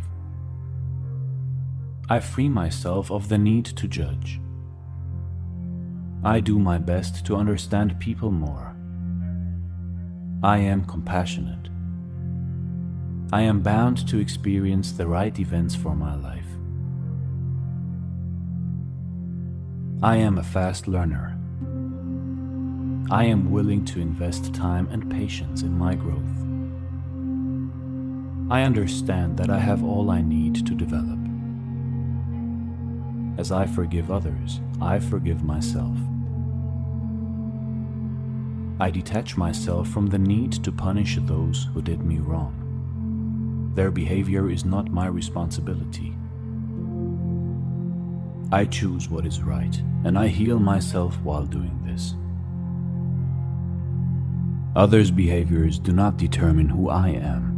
I free myself of the need to judge. I do my best to understand people more. I am compassionate. I am bound to experience the right events for my life. I am a fast learner. I am willing to invest time and patience in my growth. I understand that I have all I need to develop. As I forgive others, I forgive myself. I detach myself from the need to punish those who did me wrong. Their behavior is not my responsibility. I choose what is right, and I heal myself while doing this. Others' behaviors do not determine who I am.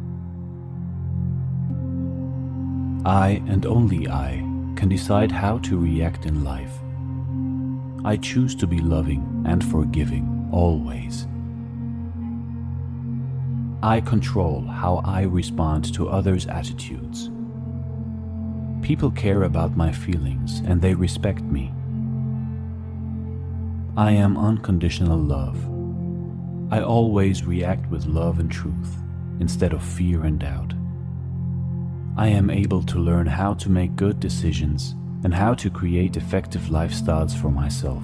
I, and only I, can decide how to react in life. I choose to be loving and forgiving always. I control how I respond to others' attitudes. People care about my feelings and they respect me. I am unconditional love. I always react with love and truth instead of fear and doubt. I am able to learn how to make good decisions and how to create effective lifestyles for myself.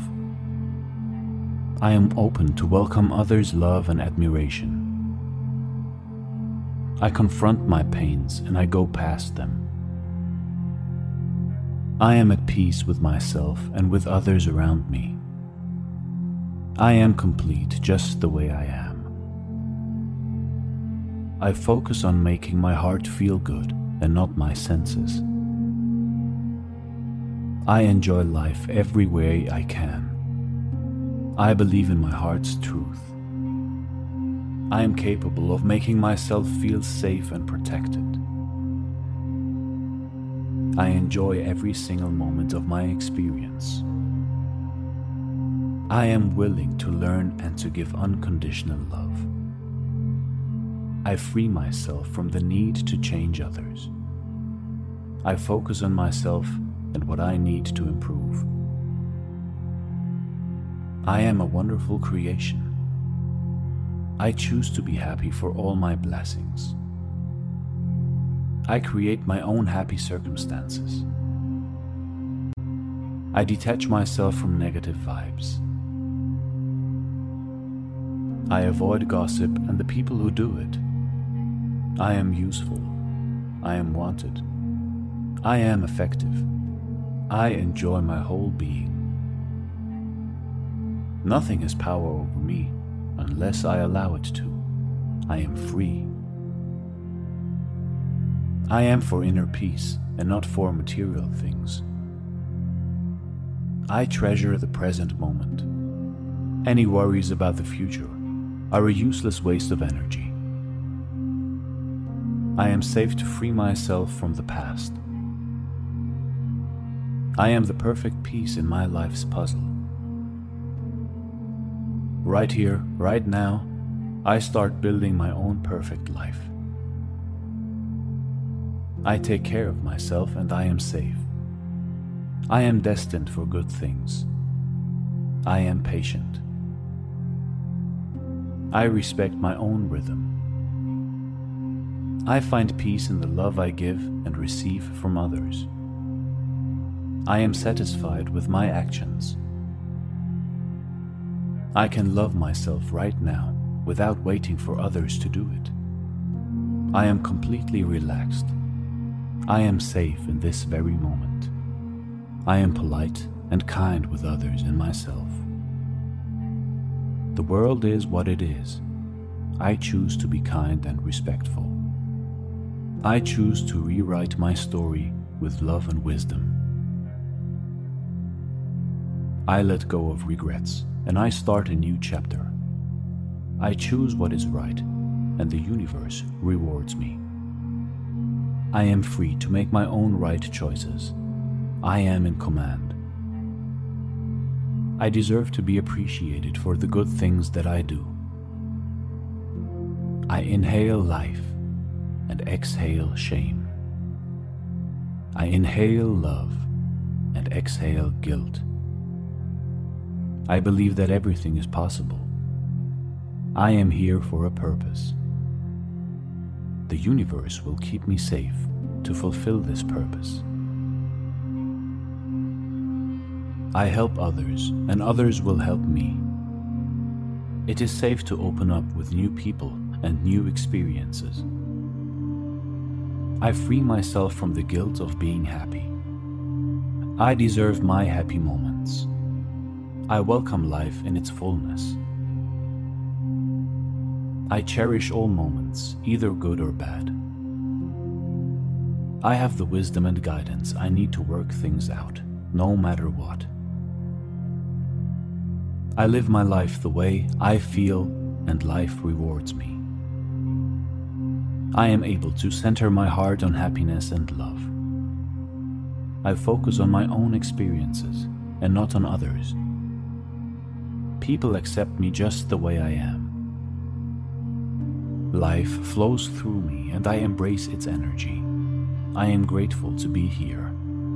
I am open to welcome others' love and admiration. I confront my pains and I go past them. I am at peace with myself and with others around me. I am complete just the way I am. I focus on making my heart feel good and not my senses. I enjoy life every way I can. I believe in my heart's truth. I am capable of making myself feel safe and protected. I enjoy every single moment of my experience. I am willing to learn and to give unconditional love. I free myself from the need to change others. I focus on myself and what I need to improve. I am a wonderful creation. I choose to be happy for all my blessings. I create my own happy circumstances. I detach myself from negative vibes. I avoid gossip and the people who do it. I am useful. I am wanted. I am effective. I enjoy my whole being. Nothing has power over me unless I allow it to. I am free. I am for inner peace and not for material things. I treasure the present moment. Any worries about the future are a useless waste of energy. I am safe to free myself from the past. I am the perfect piece in my life's puzzle. Right here, right now, I start building my own perfect life. I take care of myself and I am safe. I am destined for good things. I am patient. I respect my own rhythm. I find peace in the love I give and receive from others. I am satisfied with my actions. I can love myself right now without waiting for others to do it. I am completely relaxed. I am safe in this very moment. I am polite and kind with others and myself. The world is what it is. I choose to be kind and respectful. I choose to rewrite my story with love and wisdom. I let go of regrets and I start a new chapter. I choose what is right and the universe rewards me. I am free to make my own right choices. I am in command. I deserve to be appreciated for the good things that I do. I inhale life and exhale shame. I inhale love and exhale guilt. I believe that everything is possible. I am here for a purpose. The universe will keep me safe to fulfill this purpose. I help others, and others will help me. It is safe to open up with new people and new experiences. I free myself from the guilt of being happy. I deserve my happy moments. I welcome life in its fullness. I cherish all moments, either good or bad. I have the wisdom and guidance I need to work things out, no matter what. I live my life the way I feel, and life rewards me. I am able to center my heart on happiness and love. I focus on my own experiences and not on others. People accept me just the way I am. Life flows through me and I embrace its energy. I am grateful to be here.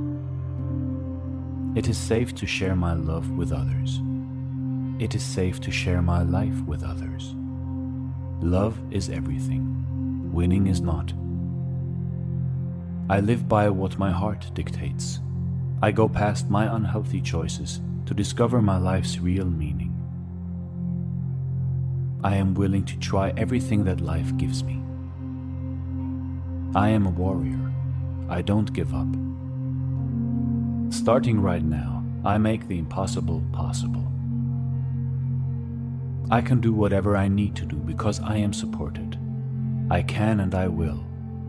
It is safe to share my love with others. It is safe to share my life with others. Love is everything. Winning is not. I live by what my heart dictates. I go past my unhealthy choices to discover my life's real meaning. I am willing to try everything that life gives me. I am a warrior. I don't give up. Starting right now, I make the impossible possible. I can do whatever I need to do because I am supported. I can and I will.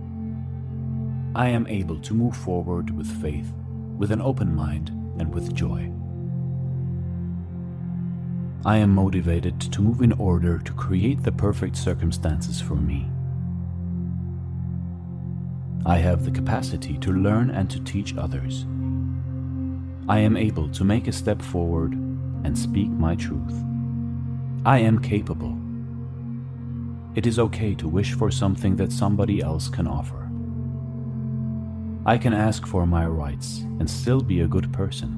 I am able to move forward with faith, with an open mind, and with joy. I am motivated to move in order to create the perfect circumstances for me. I have the capacity to learn and to teach others. I am able to make a step forward and speak my truth. I am capable. It is okay to wish for something that somebody else can offer. I can ask for my rights and still be a good person.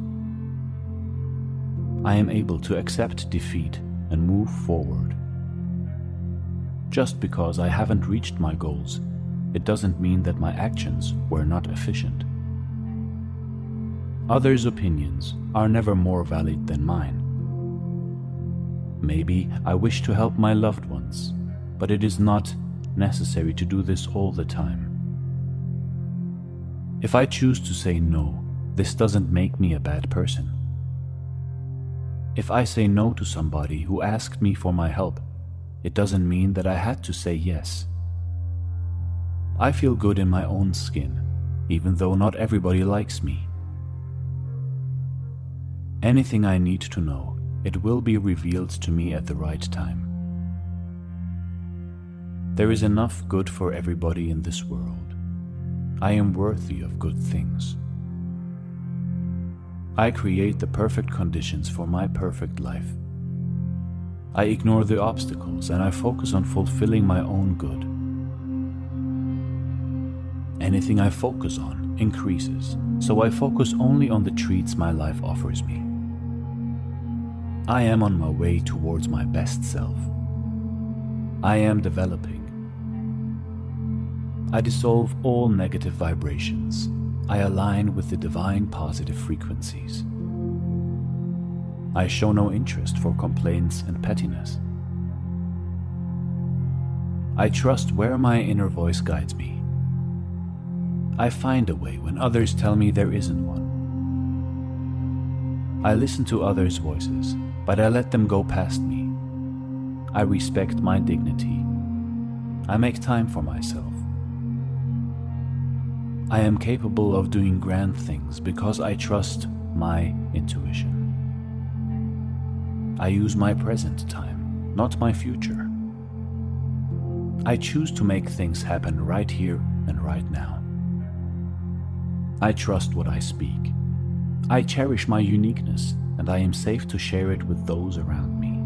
I am able to accept defeat and move forward. Just because I haven't reached my goals, it doesn't mean that my actions were not efficient. Others' opinions are never more valid than mine. Maybe I wish to help my loved ones, but it is not necessary to do this all the time. If I choose to say no, this doesn't make me a bad person. If I say no to somebody who asked me for my help, it doesn't mean that I had to say yes. I feel good in my own skin, even though not everybody likes me. Anything I need to know, it will be revealed to me at the right time. There is enough good for everybody in this world. I am worthy of good things. I create the perfect conditions for my perfect life. I ignore the obstacles and I focus on fulfilling my own good. Anything I focus on increases, so I focus only on the treats my life offers me. I am on my way towards my best self. I am developing. I dissolve all negative vibrations. I align with the divine positive frequencies. I show no interest for complaints and pettiness. I trust where my inner voice guides me. I find a way when others tell me there isn't one. I listen to others' voices, but I let them go past me. I respect my dignity. I make time for myself. I am capable of doing grand things because I trust my intuition. I use my present time, not my future. I choose to make things happen right here and right now. I trust what I speak. I cherish my uniqueness, and I am safe to share it with those around me.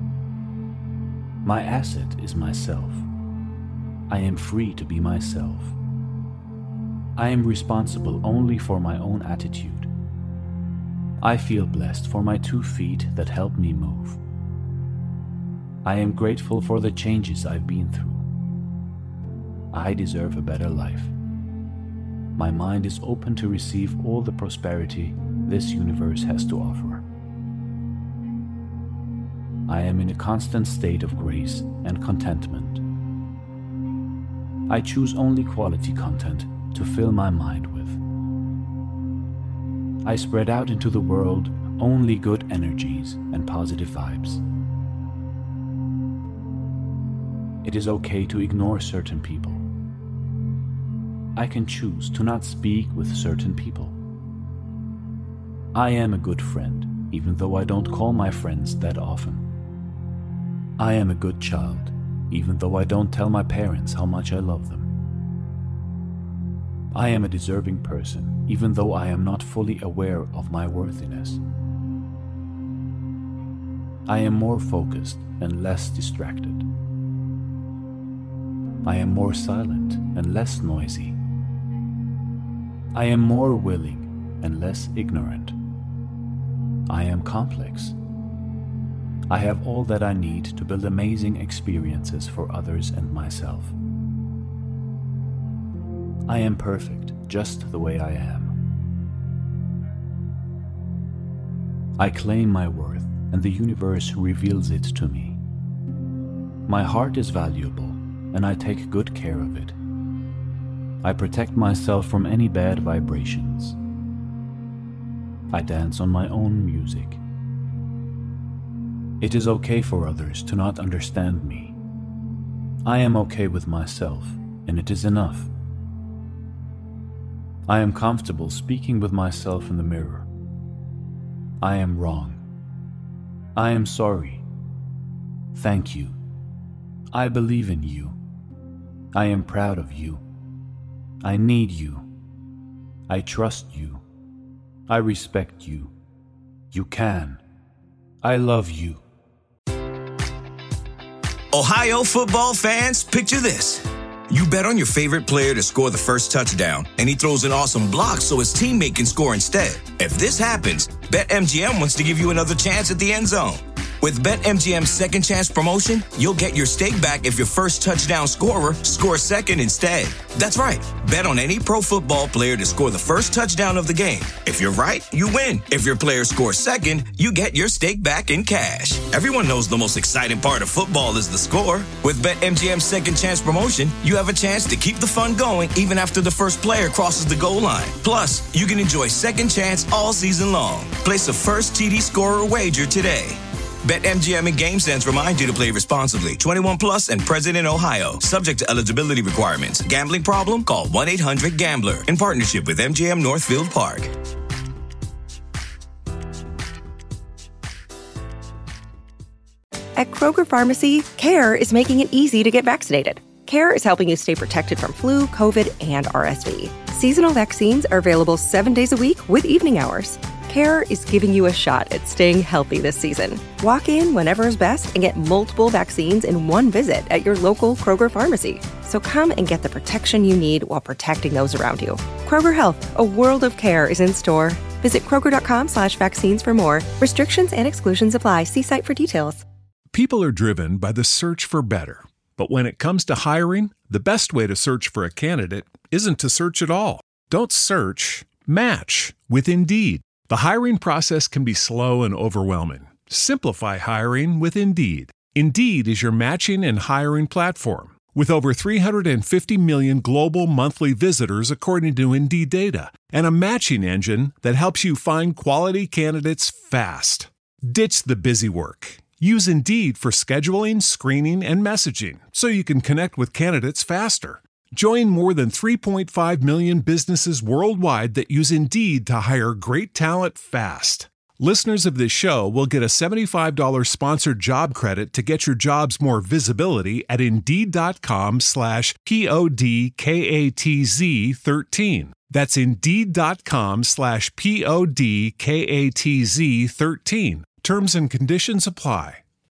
My asset is myself. I am free to be myself. I am responsible only for my own attitude. I feel blessed for my two feet that help me move. I am grateful for the changes I've been through. I deserve a better life. My mind is open to receive all the prosperity this universe has to offer. I am in a constant state of grace and contentment. I choose only quality content to fill my mind with. I spread out into the world only good energies and positive vibes. It is okay to ignore certain people. I can choose to not speak with certain people. I am a good friend, even though I don't call my friends that often. I am a good child, even though I don't tell my parents how much I love them. I am a deserving person, even though I am not fully aware of my worthiness. I am more focused and less distracted. I am more silent and less noisy. I am more willing and less ignorant. I am complex. I have all that I need to build amazing experiences for others and myself. I am perfect, just the way I am. I claim my worth, and the universe reveals it to me. My heart is valuable, and I take good care of it. I protect myself from any bad vibrations. I dance on my own music. It is okay for others to not understand me. I am okay with myself, and it is enough. I am comfortable speaking with myself in the mirror. I am wrong. I am sorry. Thank you. I believe in you. I am proud of you. I need you. I trust you. I respect you. You can. I love you.
Ohio football fans, picture this. You bet on your favorite player to score the first touchdown, and he throws an awesome block so his teammate can score instead. If this happens, BetMGM wants to give you another chance at the end zone. With BetMGM's Second Chance promotion, you'll get your stake back if your first touchdown scorer scores second instead. That's right. Bet on any pro football player to score the first touchdown of the game. If you're right, you win. If your player scores second, you get your stake back in cash. Everyone knows the most exciting part of football is the score. With BetMGM's Second Chance promotion, you have a chance to keep the fun going even after the first player crosses the goal line. Plus, you can enjoy Second Chance all season long. Place a first T D scorer wager today. BetMGM and GameSense remind you to play responsibly. twenty-one plus and present in Ohio. Subject to eligibility requirements. Gambling problem? Call one eight hundred gambler. In partnership with M G M Northfield Park.
At Kroger Pharmacy, CARE is making it easy to get vaccinated. CARE is helping you stay protected from flu, COVID, and R S V. Seasonal vaccines are available seven days a week with evening hours. CARE is giving you a shot at staying healthy this season. Walk in whenever is best and get multiple vaccines in one visit at your local Kroger pharmacy. So come and get the protection you need while protecting those around you. Kroger Health, a world of care is in store. Visit kroger.com slash vaccines for more. Restrictions and exclusions apply. See site for details.
People are driven by the search for better. But when it comes to hiring, the best way to search for a candidate isn't to search at all. Don't search, match with Indeed. The hiring process can be slow and overwhelming. Simplify hiring with Indeed. Indeed is your matching and hiring platform. With over three hundred fifty million global monthly visitors according to Indeed data, and a matching engine that helps you find quality candidates fast. Ditch the busy work. Use Indeed for scheduling, screening, and messaging so you can connect with candidates faster. Join more than three point five million businesses worldwide that use Indeed to hire great talent fast. Listeners of this show will get a seventy-five dollars sponsored job credit to get your jobs more visibility at Indeed.com slash P-O-D-K-A-T-Z 13. That's Indeed.com slash P-O-D-K-A-T-Z 13. Terms and conditions apply.